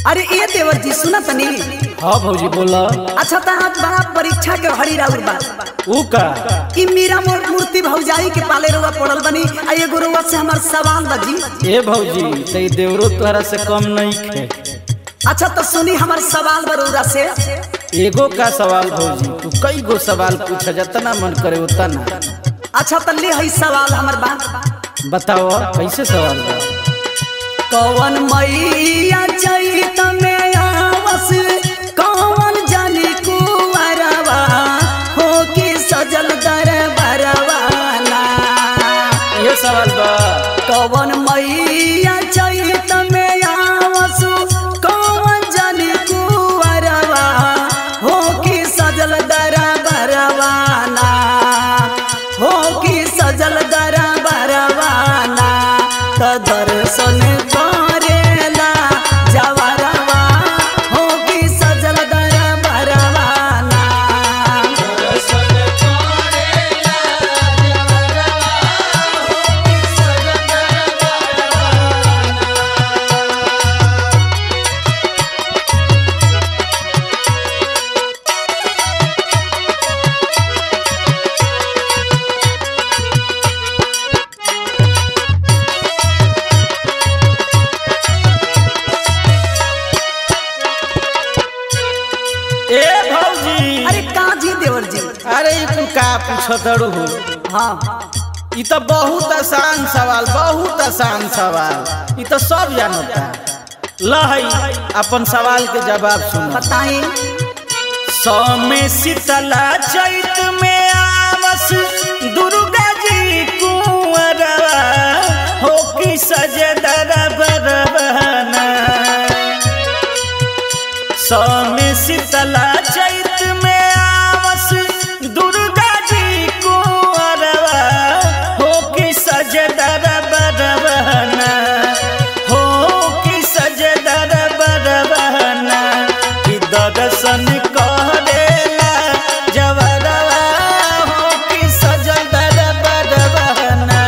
अरे ए देवर जी सुना तनी। हाँ भौजी बोला। अच्छा तो आज बड़ा परीक्षा के हरी राउर बा ऊ का ई मीरा मूर्ति भौजाई के पाले रुआ पड़ल बनी आ एगो रुआ से हमार सवाल बजी। ए भौजी तई देवरो तोहरा से कम नहीं खे। अच्छा तो सुनी हमार सवाल बरूरा से। एगो का सवाल भौजी तू कई गो सवाल पूछ जितना मन करे उतना। अच्छा तो ले हई सवाल हमार बा बताओ कैसे सवाल बा। कौन मैया चैत में आवस कौन जानी कुंवरवा हो कि सजल दरबारवाना। ये सवाल बा। कौन मैया चैत में आवस कौन जानी कुंवरवा हो कि सजल दरबारवाना हो कि सजल दरबारवाना। तो दर्शन करेला जवरवा हो कि सजल दरबारवाना। ए भौजी अरे काजी देवर जी। अरे तू का पूछतड़ू। हाँ ई तो बहुत आसान सवाल, बहुत आसान सवाल। ई तो सब जानता। लहई अपन सवाल के जवाब सुन। बताई। सौ में शीतला चैत में आवस दुर्गा जी कुंवरवा हो कि सजे दरबारवाना। सौ में शीतला चैत में आवस दुर्गा जी कुंवरवा हो कि सजे दरबारवाना हो कि सजे दरबारवाना। कि दर्शन करेला जवरवा हो कि सजल दरबारवाना।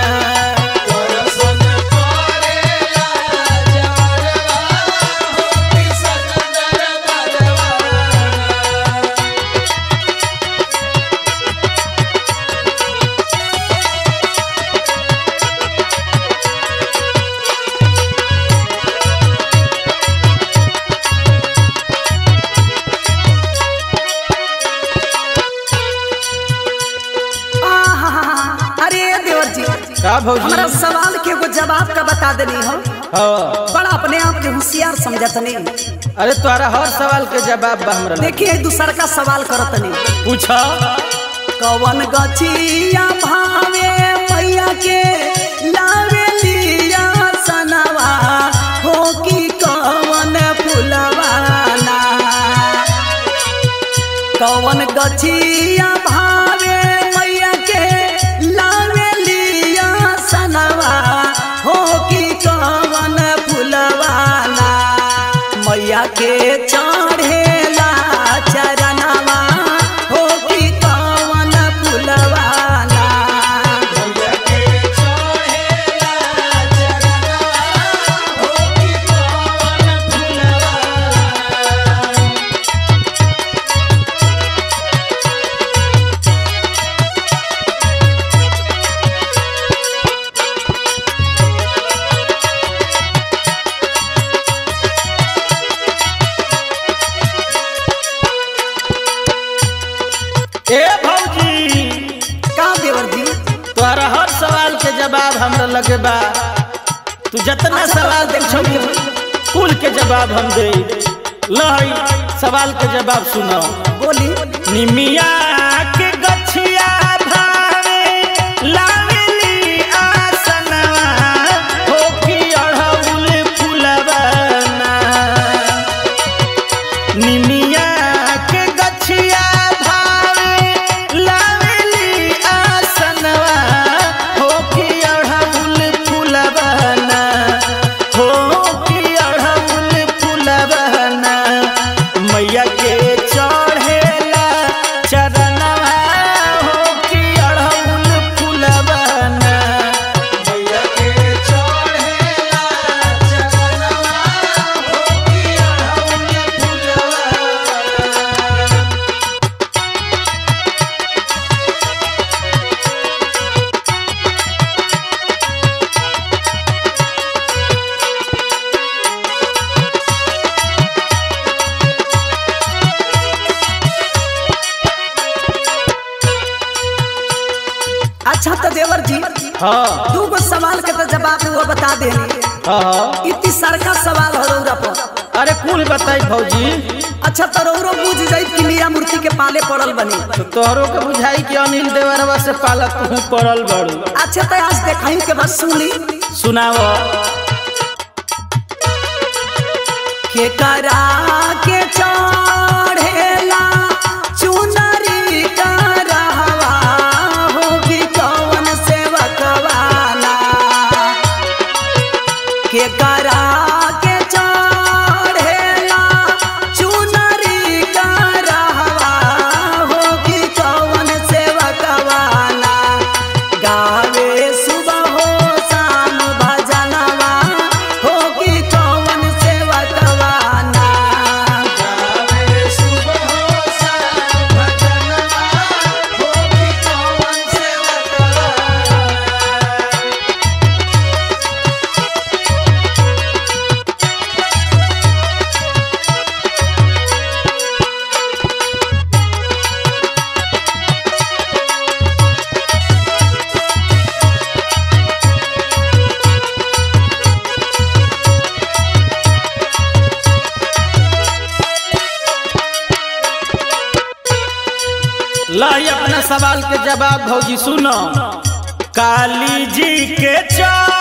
अरे देवर जी का भौजी। हमारा सवाल के एगो जवाब का बता देनी हो। हाँ। बड़ा अपने आप के होशियार समझतनी। अरे तुम्हारा हर सवाल के जवाब बा हमरा लगे। देखिए दूसर का सवाल करतनी। पूछा। कवन गछिया भावे मैया के लावे लिया सनवा हो कि कवन फुलवाना। कवन गछिया भावे मैया के लावे लिया सनवा हो कि कवन फुलवाना। मैया के चढ़ेला चरणवा हो कि कवन फुलवाना। ए भौजी का देवर जी। तुम्हारा हर सवाल के जवाब हमरा लगे बा। तू जितना सवाल पूछोगे कुल के जवाब हम दे। लहई सवाल के जवाब सुनो। बोली। निमिया के गछिया भावे लावेली आसनवा हो कि अड़हुल फुलवाना। निमिया के गछिया भावे लावेली आसनवा हो कि अड़हुल फुलवाना हो कि अड़हुल फुलवाना। मैया के चढ़ेला चरण हाँ दू गो सवाल के तो जवाब वो बता देनी। हाँ इतनी सरका सवाल हो रौरा पर। अरे कुल बताई भौजी। अच्छा तो रौरो बुझ जाई कि मीरा मूर्ति के पाले पड़ल बनी। तो तोहरो के बुझाई कि अनिल देवरवा से पालक तू पड़ल बड़ू। अच्छा तो आज देखाई के बाद सुनी सुनाओ। के करा के चढ़ेला चुनरी करहवा होगी कौन सेवकवाला। के करा के चढ़ेला चुनरी करहवा होगी कौन सेवकवाला। गावे सुबह हो शाम भजनवा होगी कौन सेवकवाला। गावे सुबह हो शाम भजनवा होगी कौन सेवकवाला। लाई अपना सवाल के जवाब भौजी सुनो। काली जी के